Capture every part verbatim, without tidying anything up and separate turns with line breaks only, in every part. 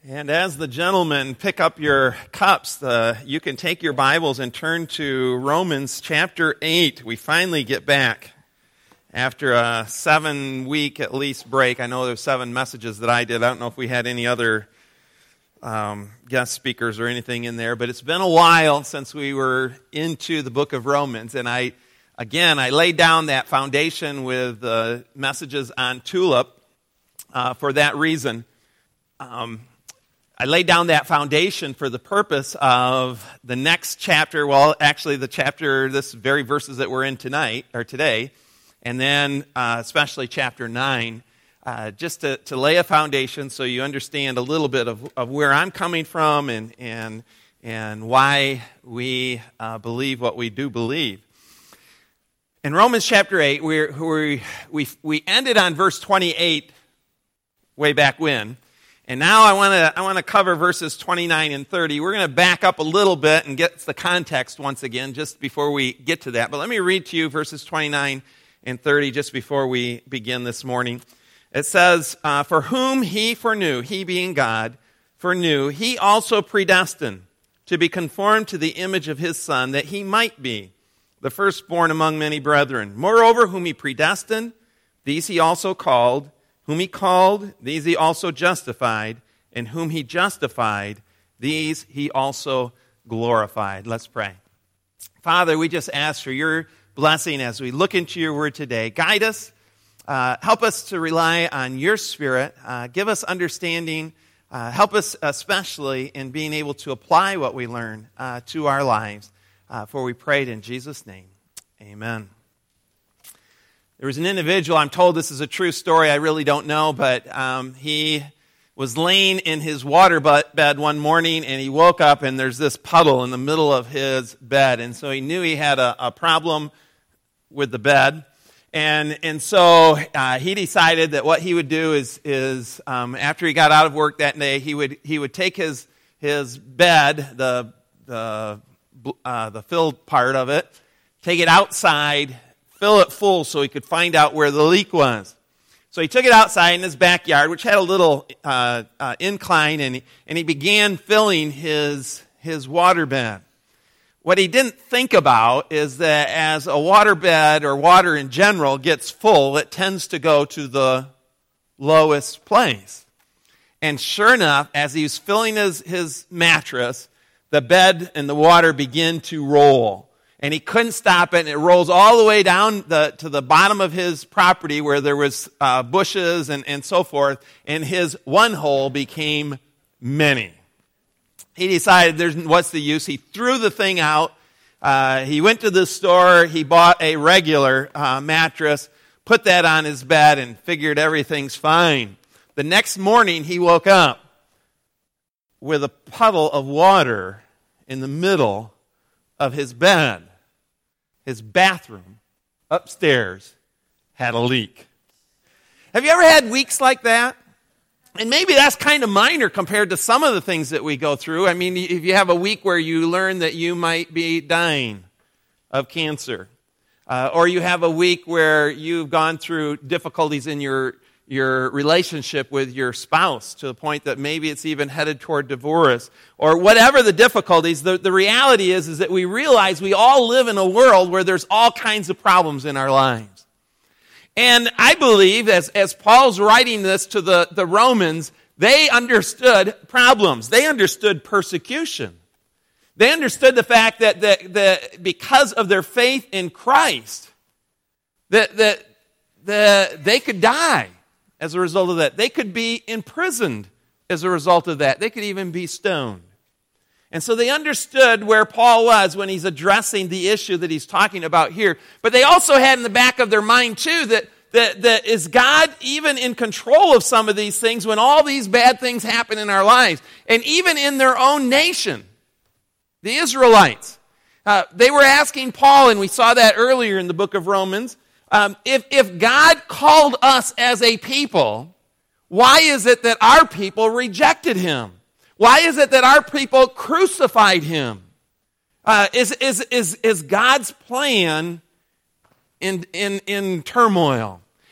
And as the gentlemen pick up your cups, the, you can take your Bibles and turn to Romans chapter eight. We finally get back after a seven-week at least break. I know there's seven messages that I did. I don't know if we had any other um, guest speakers or anything in there, but it's been a while since we were into the book of Romans. And I, again, I laid down that foundation with the messages on Tulip uh, for that reason. Um, I laid down that foundation for the purpose of the next chapter, well, actually the chapter, this very verses that we're in tonight, or today, and then uh, especially chapter nine, uh, just to, to lay a foundation so you understand a little bit of, of where I'm coming from and and and why we uh, believe what we do believe. In Romans chapter eight, we're, we we we ended on verse twenty-eight way back when. And now I want to I want to cover verses twenty-nine and thirty. We're going to back up a little bit and get the context once again just before we get to that. But let me read to you verses twenty-nine and thirty just before we begin this morning. It says, uh, "For whom he foreknew," he being God, "foreknew, he also predestined to be conformed to the image of his Son, that he might be the firstborn among many brethren. Moreover, whom he predestined, these he also called. Whom he called, these he also justified, and whom he justified, these he also glorified." Let's pray. Father, we just ask for your blessing as we look into your word today. Guide us. Uh, help us to rely on your Spirit. Uh, give us understanding. Uh, help us especially in being able to apply what we learn uh, to our lives. Uh, for we prayed in Jesus' name. Amen. There was an individual, I'm told this is a true story, I really don't know, but um, he was laying in his water bed one morning and he woke up and there's this puddle in the middle of his bed. And so he knew he had a, a problem with the bed. And and so uh, he decided that what he would do is, is um, after he got out of work that day, he would he would take his his bed, the, the, uh, the filled part of it, take it outside, fill it full so he could find out where the leak was. So he took it outside in his backyard, which had a little uh, uh, incline, and he, and he began filling his his water bed. What he didn't think about is that as a water bed or water in general gets full, it tends to go to the lowest place. And sure enough, as he was filling his, his mattress, the bed and the water began to roll. And he couldn't stop it, and it rolls all the way down the, to the bottom of his property where there was uh, bushes and, and so forth, and his one hole became many. He decided, there's what's the use? He threw the thing out. Uh, he went to the store. He bought a regular uh, mattress, put that on his bed, and figured everything's fine. The next morning, he woke up with a puddle of water in the middle of his bed. His bathroom upstairs had a leak. Have you ever had weeks like that? And maybe that's kind of minor compared to some of the things that we go through. I mean, if you have a week where you learn that you might be dying of cancer, uh, or you have a week where you've gone through difficulties in your your relationship with your spouse to the point that maybe it's even headed toward divorce, or whatever the difficulties, the, the reality is, is that we realize we all live in a world where there's all kinds of problems in our lives. And I believe, as, as Paul's writing this to the, the Romans, they understood problems. They understood persecution. They understood the fact that, that, that because of their faith in Christ, that, that, that they could die as a result of that. They could be imprisoned as a result of that. They could even be stoned. And so they understood where Paul was when he's addressing the issue that he's talking about here. But they also had in the back of their mind, too, that, that, that is God even in control of some of these things when all these bad things happen in our lives? And even in their own nation, the Israelites, uh, they were asking Paul, and we saw that earlier in the book of Romans, Um, if, if God called us as a people, why is it that our people rejected him? Why is it that our people crucified him? Uh, is, is, is, is God's plan in, in, in turmoil?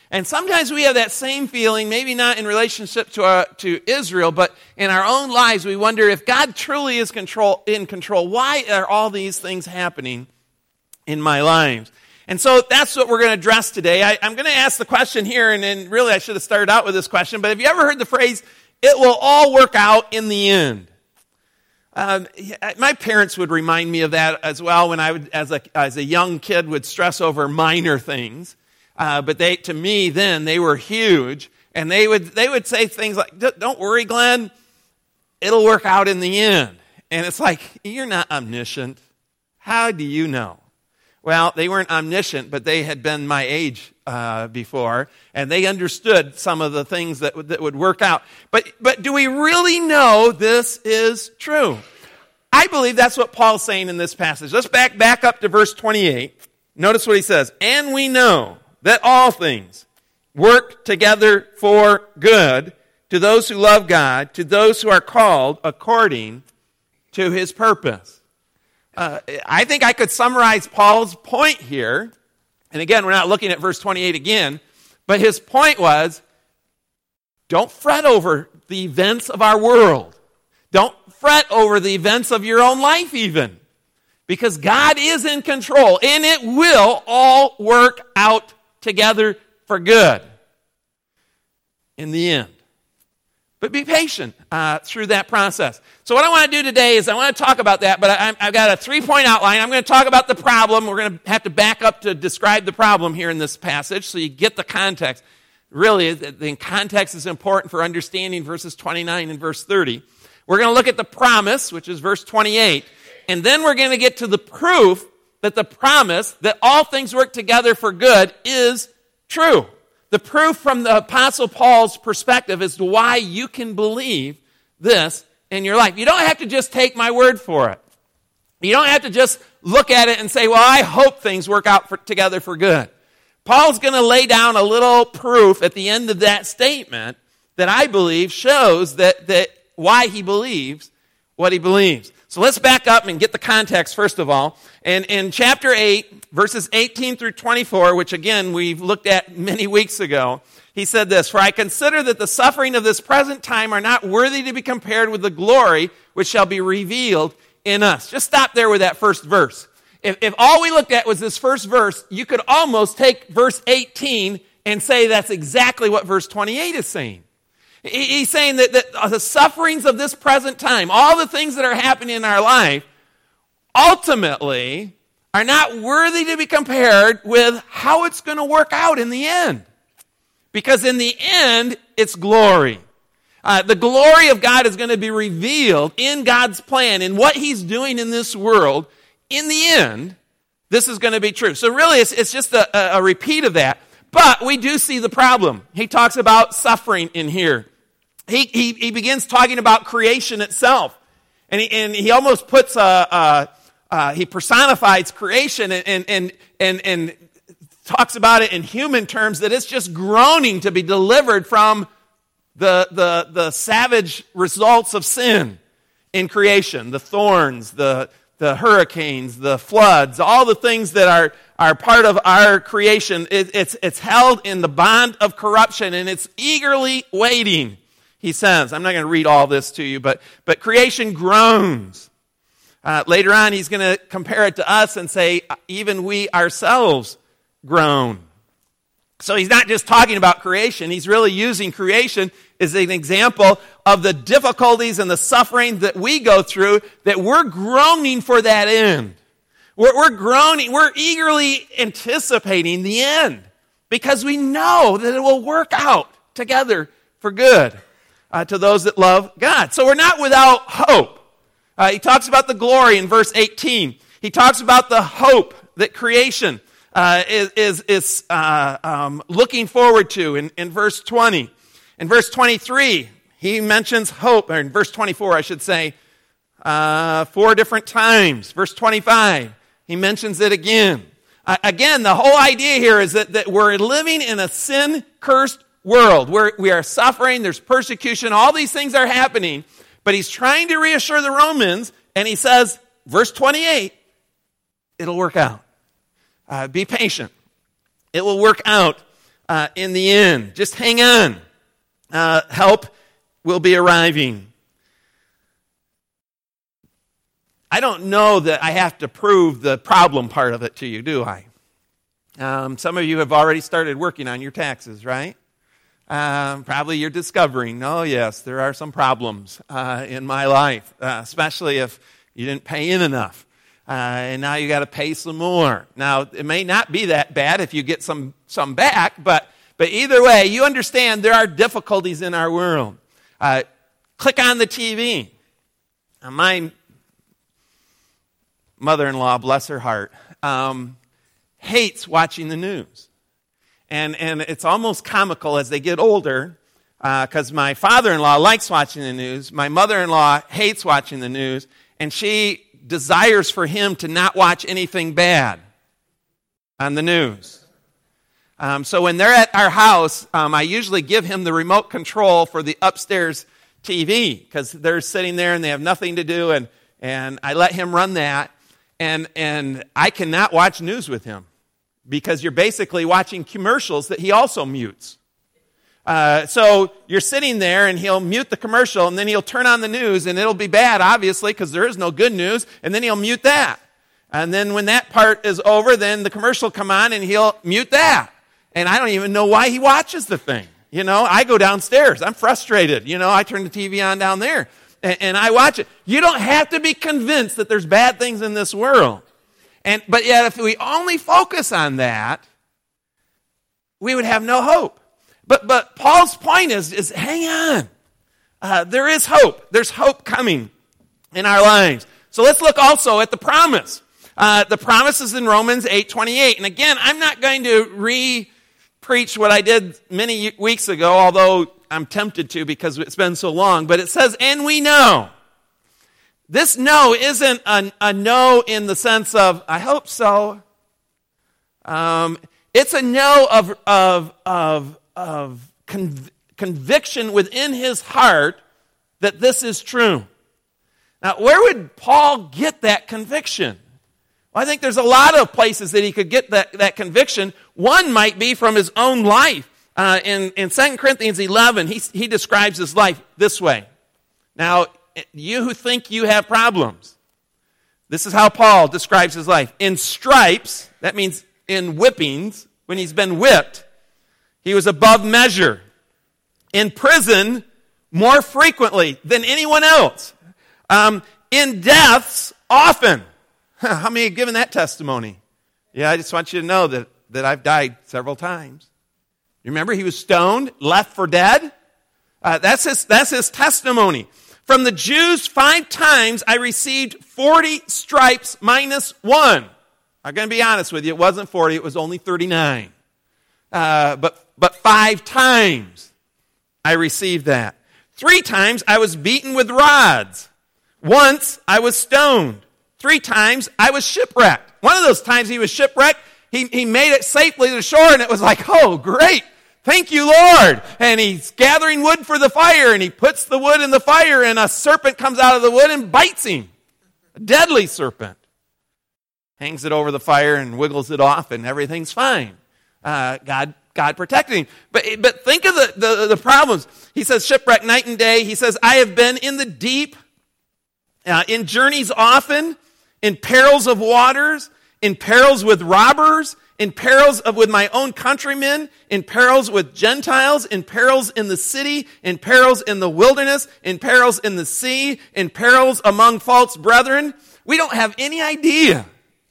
And sometimes we have that same feeling, maybe not in relationship to our, to Israel, but in our own lives, we wonder if God truly is control, in control. Why are all these things happening in my lives? And so that's what we're going to address today. I, I'm going to ask the question here, and then really I should have started out with this question, but have you ever heard the phrase, it will all work out in the end? Um, my parents would remind me of that as well when I would, as a, as a young kid, would stress over minor things. Uh, but they, to me, then they were huge, and they would they would say things like, "Don't worry, Glenn, it'll work out in the end." And it's like, you're not omniscient. How do you know? Well, they weren't omniscient, but they had been my age uh, before, and they understood some of the things that would, that would work out. But but do we really know this is true? I believe that's what Paul's saying in this passage. Let's back back up to verse twenty-eight. Notice what he says. And we know that all things work together for good to those who love God, to those who are called according to his purpose. Uh, I think I could summarize Paul's point here, and again, we're not looking at verse twenty-eight again, but his point was, don't fret over the events of our world. Don't fret over the events of your own life even, because God is in control, and it will all work out together for good in the end. But be patient uh, through that process. So what I want to do today is I want to talk about that, but I, I've got a three-point outline. I'm going to talk about the problem. We're going to have to back up to describe the problem here in this passage so you get the context. Really, the context is important for understanding verses twenty-nine and verse thirty. We're going to look at the promise, which is verse twenty-eight, and then we're going to get to the proof that the promise that all things work together for good is true. The proof from the Apostle Paul's perspective as to why you can believe this in your life. You don't have to just take my word for it. You don't have to just look at it and say, well, I hope things work out for, together for good. Paul's going to lay down a little proof at the end of that statement that I believe shows that, that why he believes what he believes. So let's back up and get the context first of all. And in chapter eight, verses eighteen through twenty-four, which again we've looked at many weeks ago, he said this, "For I consider that the suffering of this present time are not worthy to be compared with the glory which shall be revealed in us." Just stop there with that first verse. If, if all we looked at was this first verse, you could almost take verse eighteen and say that's exactly what verse twenty-eight is saying. He's saying that, that the sufferings of this present time, all the things that are happening in our life, ultimately are not worthy to be compared with how it's going to work out in the end. Because in the end, it's glory. Uh, the glory of God is going to be revealed in God's plan, in what he's doing in this world. In the end, this is going to be true. So really, it's, it's just a, a repeat of that. But we do see the problem. He talks about suffering in here. He he, he begins talking about creation itself. And he, and he almost puts a, a, a he personifies creation and, and, and, and, and talks about it in human terms, that it's just groaning to be delivered from the, the, the savage results of sin in creation. The thorns, the the hurricanes, the floods, all the things that are, are part of our creation. It, it's, it's held in the bond of corruption, and it's eagerly waiting, he says. I'm not going to read all this to you, but, but creation groans. Uh, later on, he's going to compare it to us and say, even we ourselves groan. So he's not just talking about creation. He's really using creation as an example of the difficulties and the suffering that we go through, that we're groaning for that end. We're, we're groaning, we're eagerly anticipating the end because we know that it will work out together for good uh, to those that love God. So we're not without hope. Uh, he talks about the glory in verse eighteen. He talks about the hope that creation Uh, is is, is uh, um, looking forward to in, in verse twenty. In verse twenty-three, he mentions hope, or in verse twenty-four, I should say, uh, four different times. Verse twenty-five, he mentions it again. Uh, again, the whole idea here is that, that we're living in a sin-cursed world. We're, we are suffering, there's persecution, all these things are happening, but he's trying to reassure the Romans, and he says, verse twenty-eight, it'll work out. Uh, be patient. It will work out uh, in the end. Just hang on. Uh, help will be arriving. I don't know that I have to prove the problem part of it to you, do I? Um, some of you have already started working on your taxes, right? Um, probably you're discovering, oh yes, there are some problems uh, in my life, uh, especially if you didn't pay in enough. Uh, and now you got to pay some more. Now, it may not be that bad if you get some, some back, but, but either way, you understand there are difficulties in our world. Uh, click on the T V. Now, my mother-in-law, bless her heart, um, hates watching the news. And and it's almost comical as they get older, because uh, my father-in-law likes watching the news. My mother-in-law hates watching the news, and she desires for him to not watch anything bad on the news. Um, so when they're at our house, um, I usually give him the remote control for the upstairs T V, because they're sitting there and they have nothing to do, and, and I let him run that. And and I cannot watch news with him because you're basically watching commercials that he also mutes. Uh, so you're sitting there and he'll mute the commercial and then he'll turn on the news and it'll be bad, obviously, because there is no good news, and then he'll mute that. And then when that part is over, then the commercial will come on and he'll mute that. And I don't even know why he watches the thing. You know, I go downstairs. I'm frustrated. You know, I turn the T V on down there. And I watch it. You don't have to be convinced that there's bad things in this world. And but yet, if we only focus on that, we would have no hope. But but Paul's point is, is hang on. Uh, there is hope. There's hope coming in our lives. So let's look also at the promise. Uh, the promise is in Romans eight twenty-eight. And again, I'm not going to re-preach what I did many weeks ago, although I'm tempted to because it's been so long, but it says, and we know. This no isn't a, a no in the sense of, I hope so. Um, it's a no of, of, of, of conv- conviction within his heart that this is true. Now, where would Paul get that conviction? Well, I think there's a lot of places that he could get that, that conviction. One might be from his own life. Uh, in, in Second Corinthians eleven, he, he describes his life this way. Now, you who think you have problems, this is how Paul describes his life. In stripes, that means in whippings, when he's been whipped, he was above measure. In prison, more frequently than anyone else. Um, in deaths, often. How many have given that testimony? Yeah, I just want you to know that, that I've died several times. You remember he was stoned, left for dead? Uh, that's his, that's his testimony. From the Jews, five times I received forty stripes minus one. I'm going to be honest with you, it wasn't forty, it was only thirty-nine. Uh, but, but five times I received that. Three times I was beaten with rods. Once I was stoned. Three times I was shipwrecked. One of those times he was shipwrecked, He, he made it safely to the shore, and it was like, oh, great. Thank you, Lord. And he's gathering wood for the fire, and he puts the wood in the fire, and a serpent comes out of the wood and bites him. A deadly serpent. Hangs it over the fire and wiggles it off, and everything's fine. Uh, God God protected him. But, but think of the, the, the problems. He says, shipwreck night and day. He says, I have been in the deep, uh, in journeys often, in perils of waters, in perils with robbers, in perils of with my own countrymen, in perils with Gentiles, in perils in the city, in perils in the wilderness, in perils in the sea, in perils among false brethren. We don't have any idea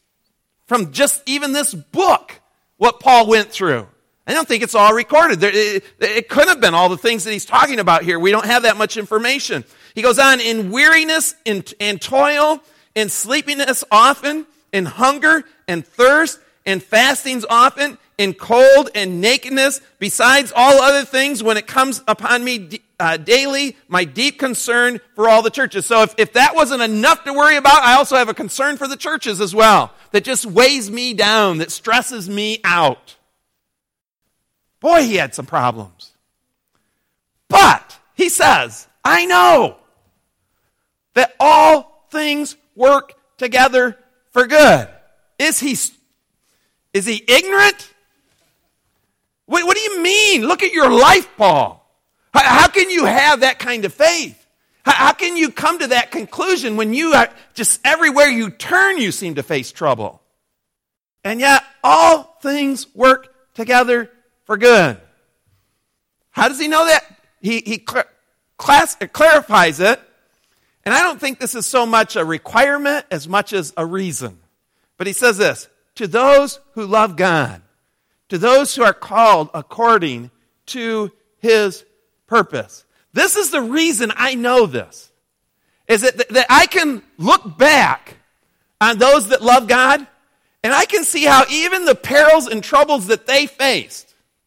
from just even this book what Paul went through. I don't think it's all recorded. There, it, it could have been all the things that he's talking about here. We don't have that much information. He goes on, in weariness, in, in toil, in sleepiness often, in hunger and thirst, in fastings often, in cold and nakedness, besides all other things, when it comes upon me uh, daily, my deep concern for all the churches. So if, if that wasn't enough to worry about, I also have a concern for the churches as well, that just weighs me down, that stresses me out. Boy, he had some problems. But, he says, I know that all things work together for good. Is he, is he ignorant? What, what do you mean? Look at your life, Paul. How, how can you have that kind of faith? How, how can you come to that conclusion when you are just everywhere you turn, you seem to face trouble? And yet, all things work together for good. How does he know that? He, he cl- class, clarifies it. And I don't think this is so much a requirement as much as a reason. But he says this, to those who love God, to those who are called according to his purpose. This is the reason I know this, is that, that I can look back on those that love God, and I can see how even the perils and troubles that they faced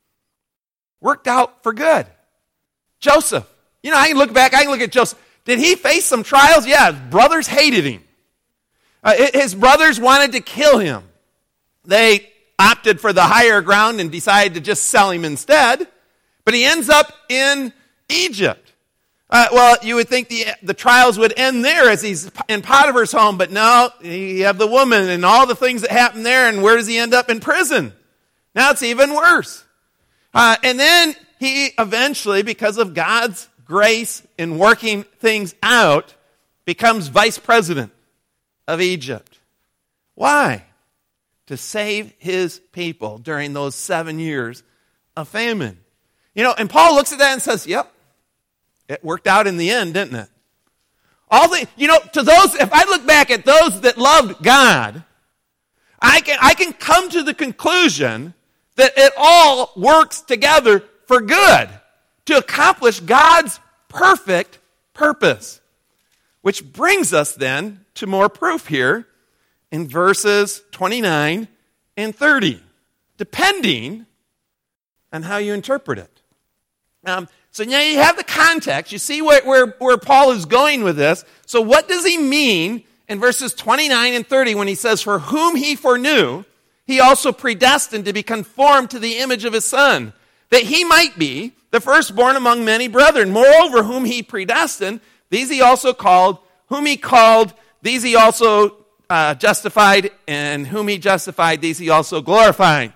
worked out for good. Joseph, you know, I can look back, I can look at Joseph. Did he face some trials? Yeah, his brothers hated him. Uh, his brothers wanted to kill him. They opted for the higher ground and decided to just sell him instead. But he ends up in Egypt. Uh, well, you would think the, the trials would end there as he's in Potiphar's home, but no, you have the woman and all the things that happen there, and where does he end up? In prison. Now it's even worse. Uh, and then he eventually, because of God's grace in working things out, becomes vice president of Egypt. Why? To save his people during those seven years of famine. You know, and Paul looks at that and says, yep, it worked out in the end, didn't it? All the, you know, to those, if I look back at those that loved God, I can, I can come to the conclusion that it all works together for good to accomplish God's perfect purpose. Which brings us then to more proof here in verses twenty-nine and thirty, depending on how you interpret it. Um, so now you have the context. You see where, where, where Paul is going with this. So what does he mean in verses twenty-nine and thirty when he says, for whom he foreknew, he also predestined to be conformed to the image of his Son, that he might be the firstborn among many brethren. Moreover, whom he predestined, these he also called, whom he called, these he also uh, justified, and whom he justified, these he also glorified.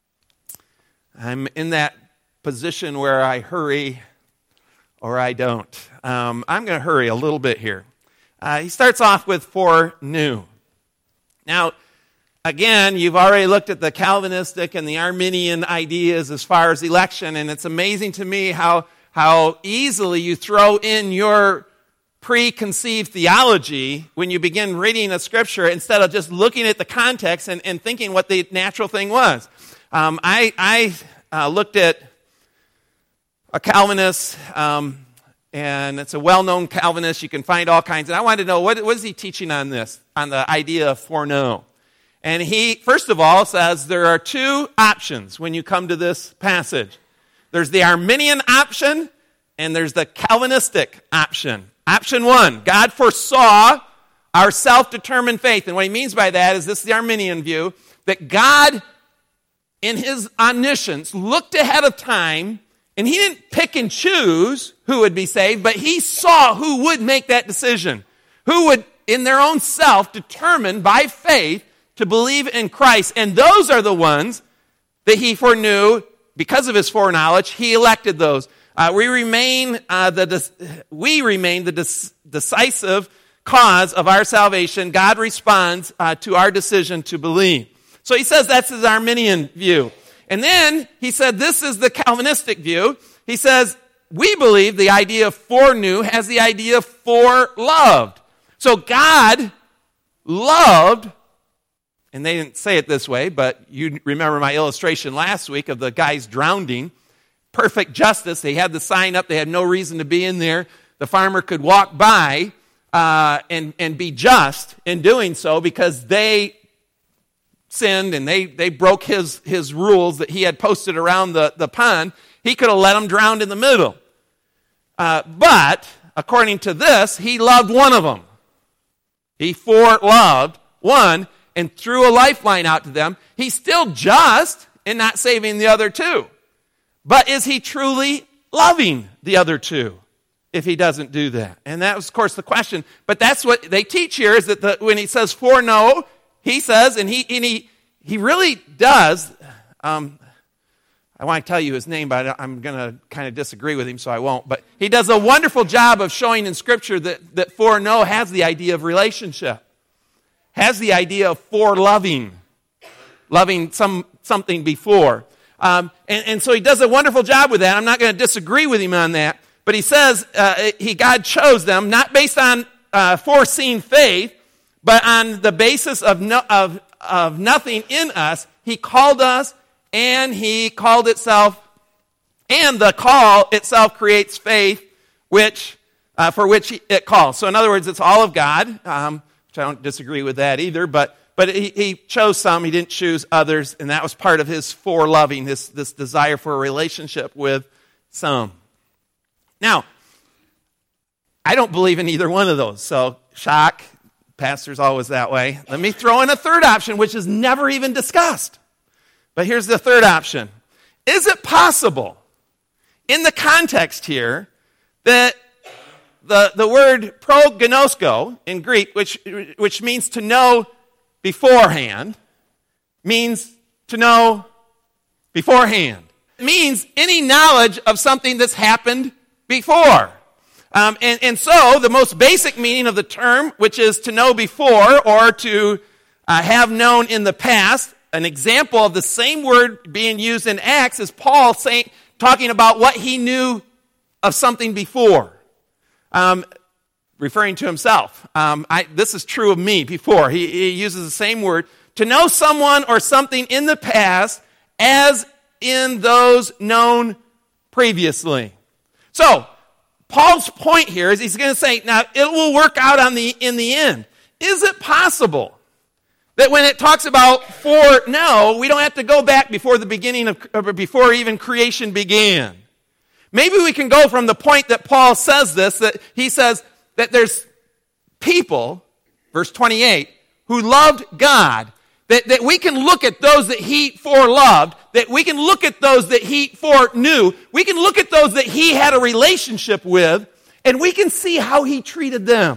I'm in that position where I hurry or I don't. Um, I'm going to hurry a little bit here. Uh, he starts off with foreknew. Now, again, you've already looked at the Calvinistic and the Arminian ideas as far as election, and it's amazing to me how, how easily you throw in your preconceived theology when you begin reading a scripture instead of just looking at the context and, and thinking what the natural thing was. Um, I, I uh, looked at a Calvinist, um, and it's a well-known Calvinist. You can find all kinds. And I wanted to know, what, what is he teaching on this, on the idea of foreknow? And he, first of all, says there are two options when you come to this passage. There's the Arminian option, and there's the Calvinistic option. Option one, God foresaw our self-determined faith. And what he means by that is, this is the Arminian view, that God, in his omniscience, looked ahead of time, and he didn't pick and choose who would be saved, but he saw who would make that decision, who would, in their own self, determine by faith to believe in Christ. And those are the ones that he foreknew. Because of his foreknowledge, he elected those. Uh, we remain uh, the we remain the des- decisive cause of our salvation. God responds uh, to our decision to believe. So he says that's his Arminian view. And then he said this is the Calvinistic view. He says we believe the idea of foreknew has the idea of foreloved. So God loved, and they didn't say it this way, but you remember my illustration last week of the guys drowning. Perfect justice. They had the sign up. They had no reason to be in there. The farmer could walk by uh, and, and be just in doing so because they sinned and they, they broke his, his rules that he had posted around the, the pond. He could have let them drown in the middle. Uh, but, according to this, he loved one of them. He foreloved one and threw a lifeline out to them. He's still just in not saving the other two. But is he truly loving the other two if he doesn't do that? And that was, of course, the question. But that's what they teach here, is that the, when he says foreknow, he says, and he and he, he really does, um, I want to tell you his name, but I'm going to kind of disagree with him, so I won't. But he does a wonderful job of showing in Scripture that, that foreknow has the idea of relationship, has the idea of foreloving, loving some something before. Um, and, and so he does a wonderful job with that. I'm not going to disagree with him on that. But he says uh, he God chose them, not based on uh, foreseen faith, but on the basis of, no, of, of nothing in us. He called us, and he called itself, and the call itself creates faith, which uh, for which it calls. So in other words, it's all of God, um, which I don't disagree with that either, but but he, he chose some, he didn't choose others, and that was part of his foreloving, this, this desire for a relationship with some. Now, I don't believe in either one of those, so shock, pastor's always that way. Let me throw in a third option, which is never even discussed. But here's the third option. Is it possible, in the context here, that the, the word prognosko in Greek, which, which means to know beforehand, means to know beforehand. It means any knowledge of something that's happened before. Um, and, and so the most basic meaning of the term, which is to know before or to uh, have known in the past, an example of the same word being used in Acts is Paul saying, talking about what he knew of something before, um, referring to himself. Um, I, this is true of me before. He, he uses the same word, to know someone or something in the past as in those known previously. So, Paul's point here is he's going to say, now it will work out on the in the end. Is it possible that when it talks about foreknow, we don't have to go back before the beginning of, or before even creation began? Maybe we can go from the point that Paul says this, that he says that there's people, verse twenty-eight, who loved God, that, that we can look at those that he foreloved, that we can look at those that he foreknew, we can look at those that he had a relationship with, and we can see how he treated them.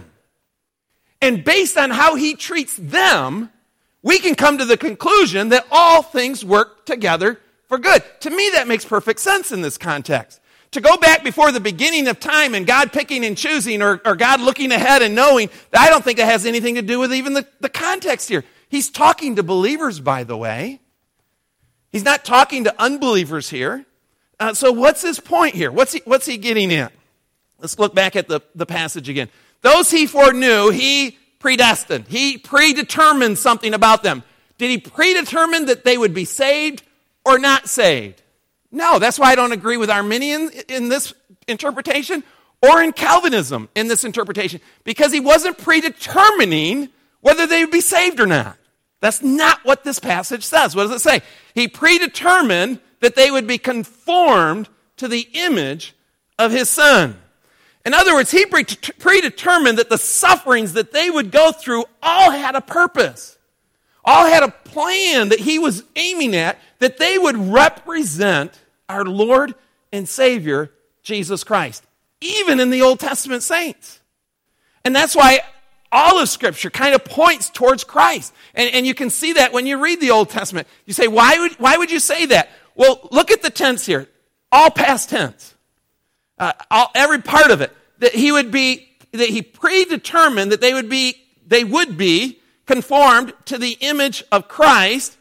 And based on how he treats them, we can come to the conclusion that all things work together for good. To me, that makes perfect sense in this context. To go back before the beginning of time and God picking and choosing, or, or God looking ahead and knowing, I don't think that has anything to do with even the, the context here. He's talking to believers, by the way. He's not talking to unbelievers here. Uh, so what's his point here? What's he, what's he getting at? Let's look back at the, the passage again. Those he foreknew, he predestined. He predetermined something about them. Did he predetermine that they would be saved or not saved? No, that's why I don't agree with Arminian in this interpretation or in Calvinism in this interpretation, because he wasn't predetermining whether they would be saved or not. That's not what this passage says. What does it say? He predetermined that they would be conformed to the image of his Son. In other words, he predetermined that the sufferings that they would go through all had a purpose, all had a plan that he was aiming at, that they would represent our Lord and Savior, Jesus Christ, even in the Old Testament saints. And that's why all of Scripture kind of points towards Christ. And, and you can see that when you read the Old Testament. You say, why would, why would you say that? Well, look at the tense here. All past tense. Uh, all, every part of it. That he would be, that he predetermined that they would be, they would be conformed to the image of Christ,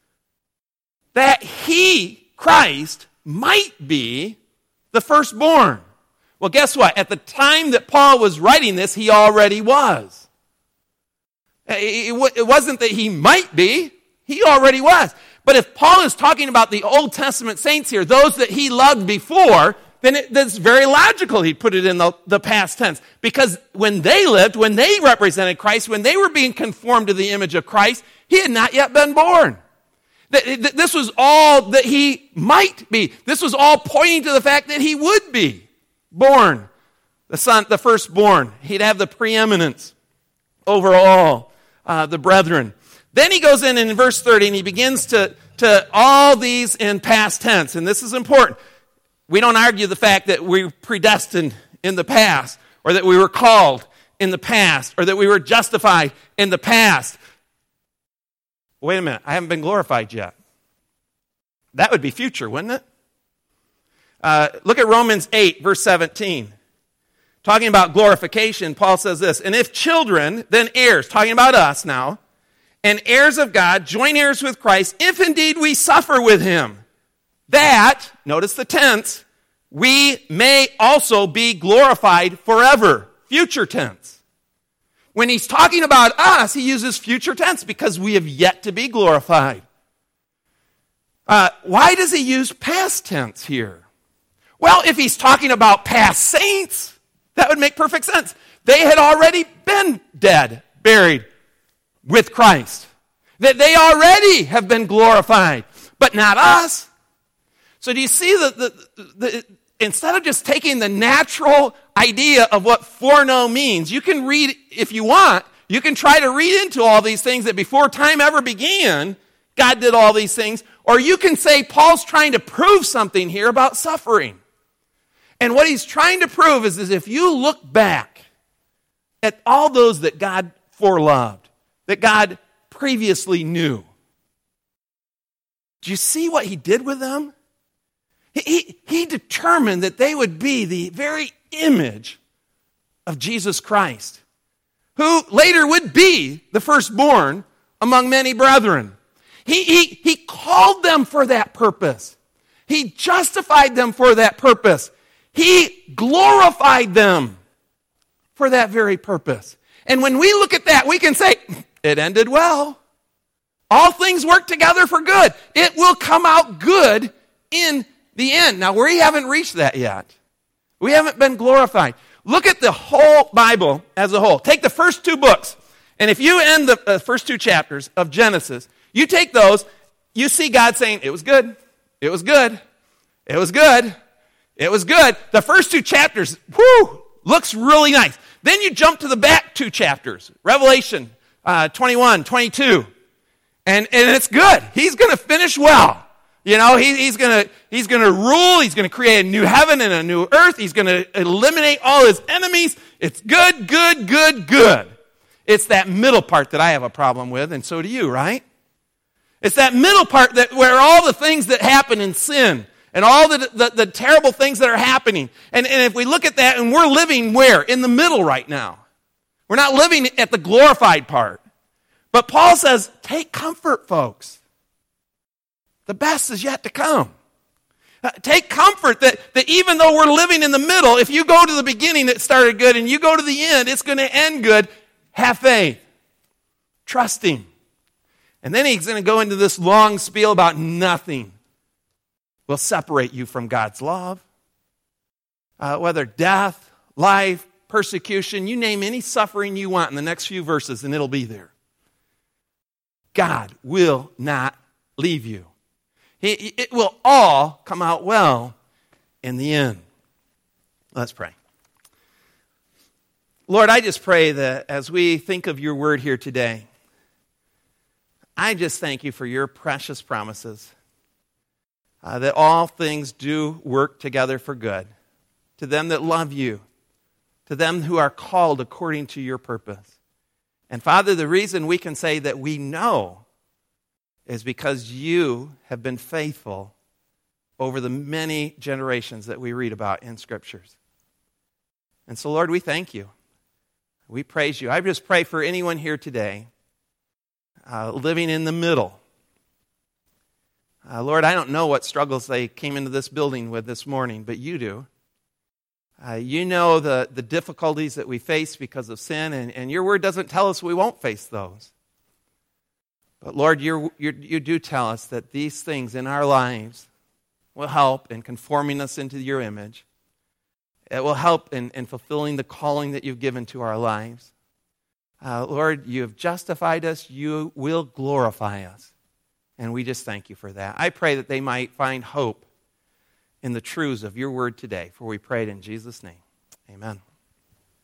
that he, Christ, might be the firstborn. Well, guess what? At the time that Paul was writing this, he already was. It wasn't that he might be, he already was. But if Paul is talking about the Old Testament saints here, those that he loved before, then it, that's very logical he put it in the, the past tense. Because when they lived, when they represented Christ, when they were being conformed to the image of Christ, he had not yet been born. This was all that he might be. This was all pointing to the fact that he would be born, the son, the firstborn. He'd have the preeminence over all uh, the brethren. Then he goes in in verse thirty and he begins to, to all these in past tense. And this is important. We don't argue the fact that we were predestined in the past, or that we were called in the past, or that we were justified in the past. Wait a minute, I haven't been glorified yet. That would be future, wouldn't it? Uh, look at Romans eight, verse seventeen. Talking about glorification, Paul says this, and if children, then heirs, talking about us now, and heirs of God, joint heirs with Christ, if indeed we suffer with him, that, notice the tense, we may also be glorified forever. Future tense. When he's talking about us, he uses future tense because we have yet to be glorified. Uh, why does he use past tense here? Well, if he's talking about past saints, that would make perfect sense. They had already been dead, buried with Christ. That they already have been glorified, but not us. So do you see that the, the, the, instead of just taking the natural idea of what foreknow means, you can read, if you want, you can try to read into all these things that before time ever began, God did all these things, or you can say Paul's trying to prove something here about suffering. And what he's trying to prove is, is if you look back at all those that God foreloved, that God previously knew, do you see what he did with them? He, he, he determined that they would be the very image of Jesus Christ, who later would be the firstborn among many brethren. He, he, he called them for that purpose. He justified them for that purpose. He glorified them for that very purpose. And when we look at that, we can say, it ended well. All things work together for good. It will come out good in the end. Now, we haven't reached that yet. We haven't been glorified. Look at the whole Bible as a whole. Take the first two books, and if you end the uh, first two chapters of Genesis, you take those, you see God saying, it was good, it was good, it was good, it was good. The first two chapters, whoo, looks really nice. Then you jump to the back two chapters, Revelation uh, twenty-one, twenty-two, and, and it's good. He's going to finish well. You know, he, he's going to he's going to rule. He's going to create a new heaven and a new earth. He's going to eliminate all his enemies. It's good, good, good, good. It's that middle part that I have a problem with, and so do you, right? It's that middle part that where all the things that happen in sin and all the, the, the terrible things that are happening. And, and if we look at that, and we're living where? In the middle right now. We're not living at the glorified part. But Paul says, take comfort, folks. The best is yet to come. Uh, take comfort that, that even though we're living in the middle, if you go to the beginning, it started good, and you go to the end, it's going to end good. Have faith. Trust him. And then he's going to go into this long spiel about nothing will separate you from God's love. Uh, whether death, life, persecution, you name any suffering you want in the next few verses, and it'll be there. God will not leave you. He, it will all come out well in the end. Let's pray. Lord, I just pray that as we think of your word here today, I just thank you for your precious promises, uh, that all things do work together for good, to them that love you, to them who are called according to your purpose. And Father, the reason we can say that we know is because you have been faithful over the many generations that we read about in Scriptures. And so, Lord, we thank you. We praise you. I just pray for anyone here today uh, living in the middle. Uh, Lord, I don't know what struggles they came into this building with this morning, but you do. Uh, you know the, the difficulties that we face because of sin, and, and your word doesn't tell us we won't face those. But Lord, you're, you're, you do tell us that these things in our lives will help in conforming us into your image. It will help in, in fulfilling the calling that you've given to our lives. Uh, Lord, you have justified us. You will glorify us. And we just thank you for that. I pray that they might find hope in the truths of your word today, for we prayed in Jesus' name. Amen.